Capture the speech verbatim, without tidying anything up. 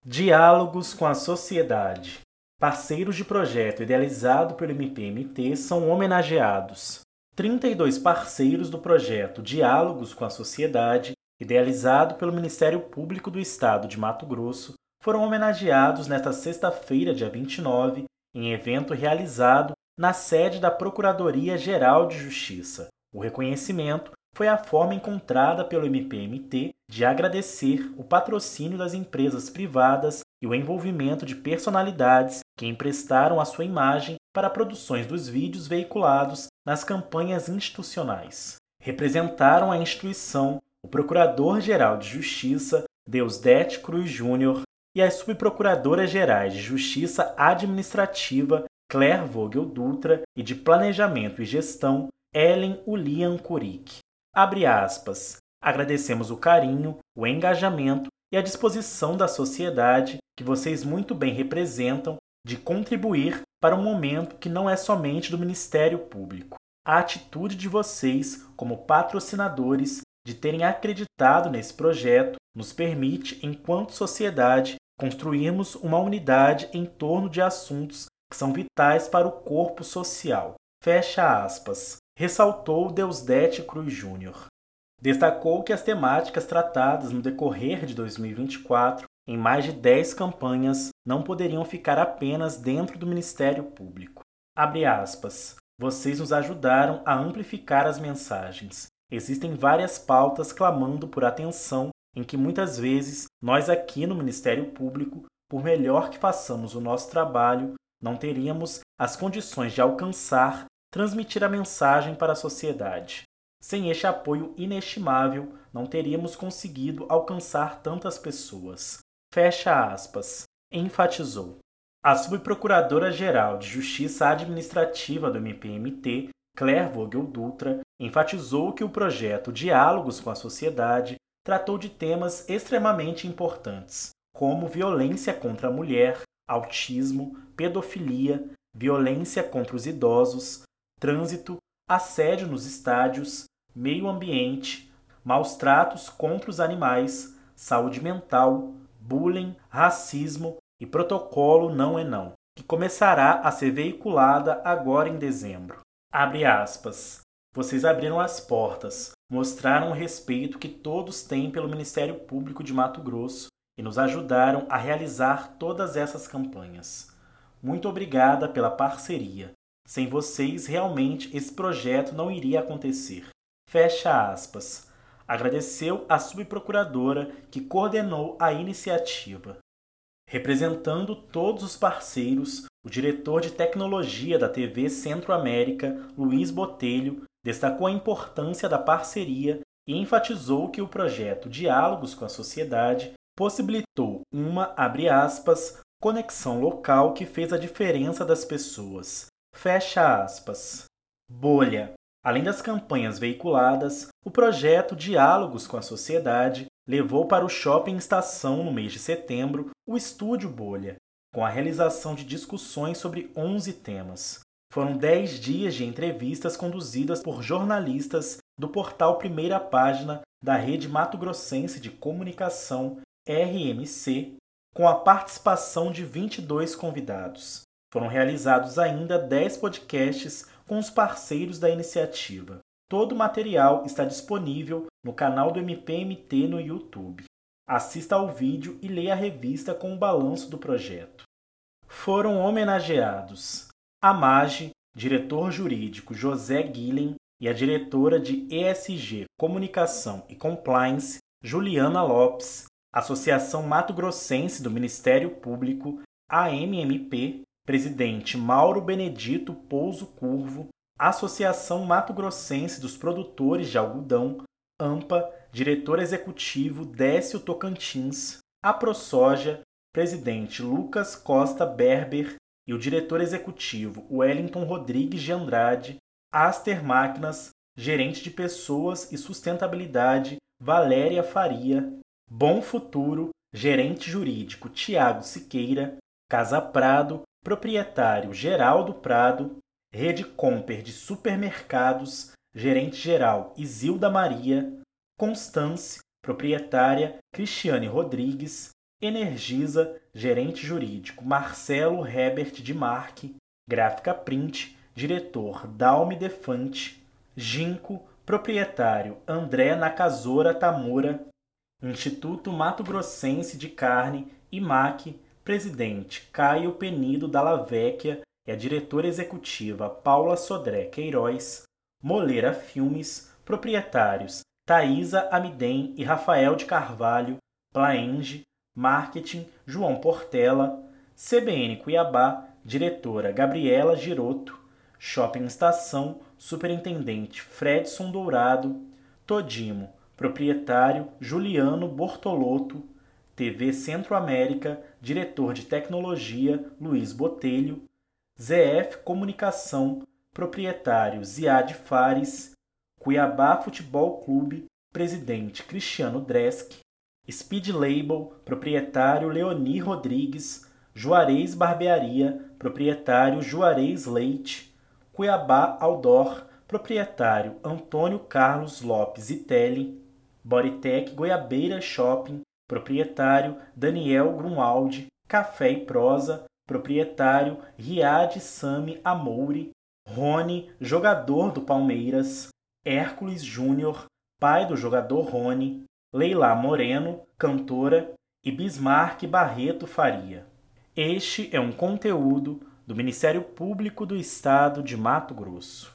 Diálogos com a sociedade. Parceiros de projeto idealizado pelo M P M T são homenageados. trinta e dois parceiros do projeto Diálogos com a Sociedade, idealizado pelo Ministério Público do Estado de Mato Grosso, foram homenageados nesta sexta-feira, dia vinte e nove, em evento realizado na sede da Procuradoria-Geral de Justiça. O reconhecimento foi a forma encontrada pelo M P M T de agradecer o patrocínio das empresas privadas e o envolvimento de personalidades que emprestaram a sua imagem para produções dos vídeos veiculados nas campanhas institucionais. Representaram a instituição o Procurador-Geral de Justiça, Deusdete Cruz Júnior, e as Subprocuradoras-Gerais de Justiça Administrativa, Claire Vogel Dutra, e de Planejamento e Gestão, Ellen Ulian Curic. Abre aspas. Agradecemos o carinho, o engajamento e a disposição da sociedade que vocês muito bem representam de contribuir para um momento que não é somente do Ministério Público. A atitude de vocês, como patrocinadores, de terem acreditado nesse projeto, nos permite, enquanto sociedade, construirmos uma unidade em torno de assuntos que são vitais para o corpo social. Fecha aspas. Ressaltou Deusdete Cruz Júnior. Destacou que as temáticas tratadas no decorrer de dois mil e vinte e quatro, em mais de dez campanhas, não poderiam ficar apenas dentro do Ministério Público. Abre aspas. Vocês nos ajudaram a amplificar as mensagens. Existem várias pautas clamando por atenção em que muitas vezes nós aqui no Ministério Público, por melhor que façamos o nosso trabalho, não teríamos as condições de alcançar, transmitir a mensagem para a sociedade. Sem este apoio inestimável, não teríamos conseguido alcançar tantas pessoas. Fecha aspas. Enfatizou. A Subprocuradora-Geral de Justiça Administrativa do M P M T, Claire Vogel Dutra, enfatizou que o projeto Diálogos com a Sociedade tratou de temas extremamente importantes, como violência contra a mulher, autismo, pedofilia, violência contra os idosos, trânsito, assédio nos estádios, meio ambiente, maus tratos contra os animais, saúde mental, bullying, racismo e protocolo Não é Não, que começará a ser veiculada agora em dezembro. Abre aspas. Vocês abriram as portas, mostraram o respeito que todos têm pelo Ministério Público de Mato Grosso e nos ajudaram a realizar todas essas campanhas. Muito obrigada pela parceria. Sem vocês, realmente, esse projeto não iria acontecer. Fecha aspas. Agradeceu a subprocuradora que coordenou a iniciativa. Representando todos os parceiros, o diretor de tecnologia da T V Centro-América, Luiz Botelho, destacou a importância da parceria e enfatizou que o projeto Diálogos com a Sociedade possibilitou uma, abre aspas, conexão local que fez a diferença das pessoas. Fecha aspas. Bolha. Além das campanhas veiculadas, o projeto Diálogos com a Sociedade levou para o Shopping Estação, no mês de setembro, o Estúdio Bolha, com a realização de discussões sobre onze temas. Foram dez dias de entrevistas conduzidas por jornalistas do portal Primeira Página da Rede Mato Grossense de Comunicação, R M C, com a participação de vinte e dois convidados. Foram realizados ainda dez podcasts com os parceiros da iniciativa. Todo o material está disponível no canal do M P M T no YouTube. Assista ao vídeo e leia a revista com o balanço do projeto. Foram homenageados a Mage, diretor jurídico José Guilhem e a diretora de E S G Comunicação e Compliance, Juliana Lopes, Associação Mato Grossense do Ministério Público, A M M P, presidente Mauro Benedito Pouso Curvo, Associação Mato Grossense dos Produtores de Algodão, AMPA, diretor executivo Décio Tocantins, a ProSoja, presidente Lucas Costa Berber e o diretor executivo Wellington Rodrigues de Andrade, Aster Máquinas, gerente de pessoas e sustentabilidade Valéria Faria, Bom Futuro, gerente jurídico Tiago Siqueira, Casa Prado, proprietário Geraldo Prado, Rede Comper de Supermercados, gerente-geral Isilda Maria, Constance, proprietária Cristiane Rodrigues, Energisa, gerente jurídico Marcelo Herbert de Marque, Gráfica Print, diretor Dalme Defante, Ginkgo, proprietário André Nakazora Tamura, Instituto Mato Grossense de Carne, I M A C, presidente Caio Penido Dalla Vecchia e a diretora executiva Paula Sodré Queiroz, Moleira Filmes, proprietários Thaisa Amidem e Rafael de Carvalho, Plaenge, Marketing João Portela, C B N Cuiabá, diretora Gabriela Giroto, Shopping Estação, superintendente Fredson Dourado, Todimo, proprietário Juliano Bortolotto, T V Centro-América, diretor de tecnologia Luiz Botelho, Z F Comunicação, proprietário Ziad Fares, Cuiabá Futebol Clube, presidente Cristiano Dresk, Speed Label, proprietário Leoni Rodrigues, Juarez Barbearia, proprietário Juarez Leite, Cuiabá Outdoor, proprietário Antônio Carlos Lopes Itelli, Bodytech Goiabeira Shopping, proprietário Daniel Grunwald, Café e Prosa, proprietário Riad Sami Amouri, Rony, jogador do Palmeiras, Hércules Júnior, pai do jogador Rony, Leila Moreno, cantora, e Bismarck Barreto Faria. Este é um conteúdo do Ministério Público do Estado de Mato Grosso.